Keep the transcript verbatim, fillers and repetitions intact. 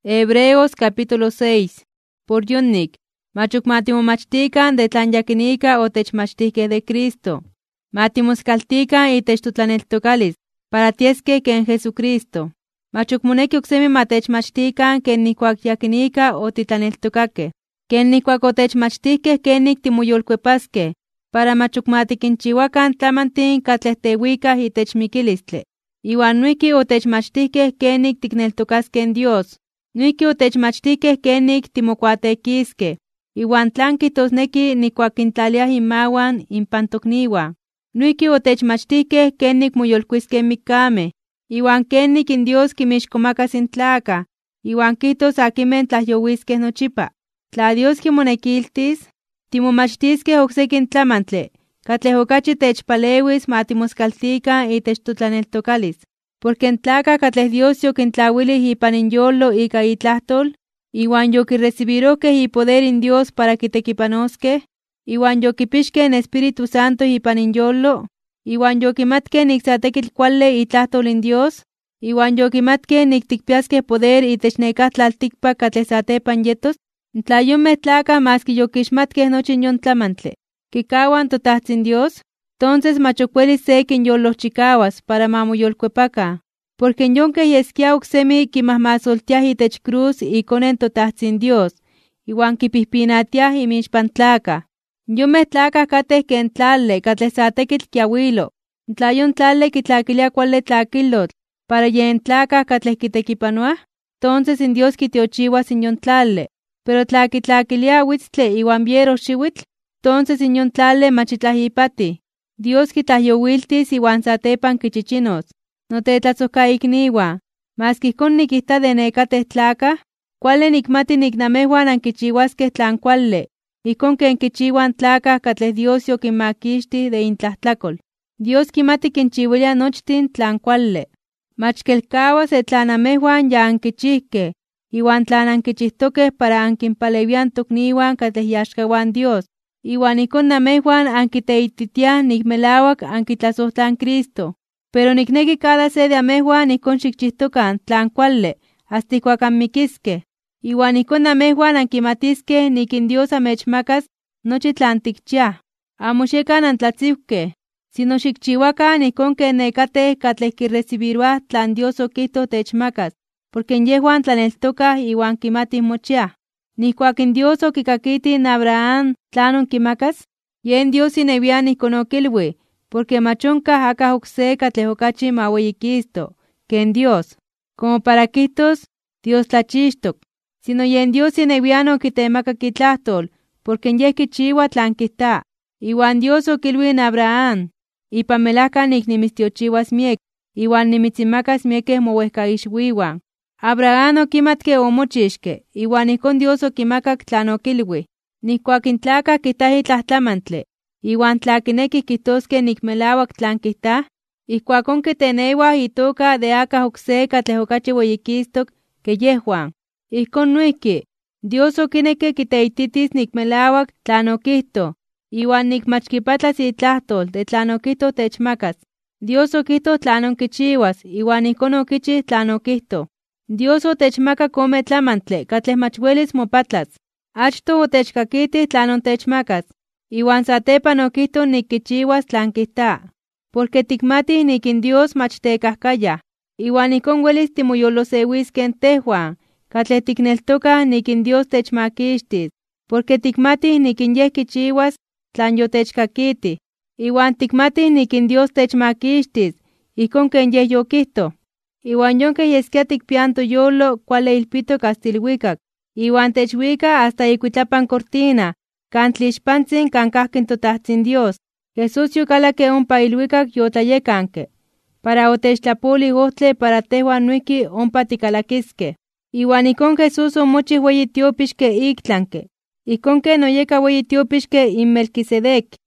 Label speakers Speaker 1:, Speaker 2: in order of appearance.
Speaker 1: Hebreos capítulo seis. Por Yonnik, machukmatimomachtikan de tlan yakinika o techmachtihke de Cristo. Matimuskaltikan y techtutlaneltokalis, para tieske que en Jesucristo. Machukmuneki uksemi matechmachtikan ken nikuak yakinika o titlaneltokake. Ken nikuak o techmachtihke kenik timuyolkuepaske, para machukmatikinchiwakan tlamantin katlehtewika y techmikilistle. Iwan nuiki o techmachtihke kenik tikneltokaske en Dios. Nuiki o techmachtihke kenik timokuatekiske. Iwan tlan kitosneki nikuakintaliaj imawan impantokniwa. Nuiki o techmachtihke kenik moyolkuiske mikame. Iwan kenik in Dios kimixkomakas in tlaka. Iwan kitos akimen tlayowiske nochipa. Tla Dios kimonekiltis, timomachtiske oksekin tlamantle. Katleh okachi techpalewis matimoskaltikan y techtutlaneltokalis. Porque en tlaka katleh Dios yokintlawilih ipan inyolo ika itlahtol, iwan yokirecibirohkeh ipoder in Dios para kitekipanoskeh, iwan yokipixkeh en Espíritu Santo ipan inyolo, iwan yokimatkeh nik sa tekitl kuali itlahtol in Dios, iwan yokimatkeh nik tikpiaskeh poder itech nekah tlaltikpak katleh satepan yetos, tla yonmeh tlakah maski yokixmatkeh nochi yon tlamantle, kikawan totahtzin Dios, entonces mach ok uelis se kinyolohchikawas para mamoyolkuepaka, porque yonkeh yeskia oksemi kimahmasoltiaj itech cruz ikonen totahtzin Dios, iwan kipihpinatiaj imixpan tlakah. Yonmeh tlakah kateh ken tlale katleh sa tekitl kiawilo, tla yon tlale kitlakilia kuali tlakilotl para yen tlakah katleh kitekipanoaj, entonces in Dios kitiochiwas in yon tlale, pero tla kitlakilia witztle iwan biero xiwitl, entonces in yon tlale mach itlah ipati. Dios kitlahyowiltis iwan satepan kichichinos. Notetlatzohkaikniwa, maski ijkon nikijta de nekateh tlakah, kuali nikmati niknamejuan ankichiwaskeh tlan kuali, ijkon ken kichiwan tlakah katleh Dios yokinmakixtih de intlahtlakol. Dios kimati kinchiwilia nochtin tlan kuali. Mach kelkawa se tlan amejuan ya ankichihkeh, iwan tlan ankichihtokeh para ankinpalewian tokniwan katleh yaxkawan Dios, iwan ijkon namejuan ankiteititiaj nikmelawak ankitlasohtlan Cristo. Pero nikneki cada se de amejuan ijkon xikchihtokan tlan kuali, hasta ijkuak anmikiskeh. Iwan ijkon namejuan ankimatiskeh nik in Dios amechmakas nochi tlan tikchiaj. Amo xiekan antlatziuhkeh, sino xikchiwakan ijkon ken nekateh katleh kirecibiruaj tlan Dios okihtoh techmakas, porque yehuan tlaneltokaj iwan kimatih mochiaj. Nihkuak in Dios okikakitih in Abraham tlanon kimakas, yen Dios inewian ijkon okilui, porque mach onkah akah okse katleh okachi maueyikisto, ken Dios, como para kihtos Dios tlachixtok, sino yen Dios inewian okitemakak itlahtol, porque yeh kichiwa tlan kijta. Iwan Dios okilui in Abraham, ipan melahka nik nimistiochiwas miek, iwan nimitzinmakas miekeh mouejkaixuiwan. Abraham okimatke omochixke, iwan ijkon Dios okimakak tlan okilui. Nihkuak in tlakah kijtaj itlahtlamantle, iwan tla kinekih kijtoskeh nikmelawak tlan kijtaj, ijkuakon kitenewaj itoka de akah okse katleh okachi ueyikistok ke yehuan. Ijkon nuiki, Dios okineke kiteititis nikmelawak tlan okihtoh, iwan nikmachkipatlas itlahtol de tlan okihtoh techmakas. Dios okihtoh tlan onkichiwas, iwan ijkon okichih tlan okihtoh. Dios otechmakak ome tlamantle katleh mach uelis mopatlas. Achtoh otechkakitih tlan ontechmakas, iwan satepan okihtoh nik kichiwas tlan kijta, porque tikmatih nik in Dios mach tekahkayaj, iwan ijkon uelis timoyolosewiskeh tehuan, katleh tikneltokah nik in Dios techmakixtis, porque tikmatih nik in yeh kichiwas tlan yotechkakitih, iwan tikmatih nik in Dios techmakixtis, ijkon ken yeh yokihtoh. Iwan yonkeh yeskia tikpian toyolo kuali ilpitok hasta ilwikak, iwan techwika hasta ikuitlapan cortina, kan tlixpantzin kan kahkin totahtzin Dios. Jesús yokalake ompa ilwikak yotlayekanke, para otechtlapolih ohtle para tehuan nuiki ompa tikalakiskeh. Iwan ijkon Jesús omochih ueyi tiopixke iktlanke, ijkon ken oyeka ueyi tiopixke in Melquisedec.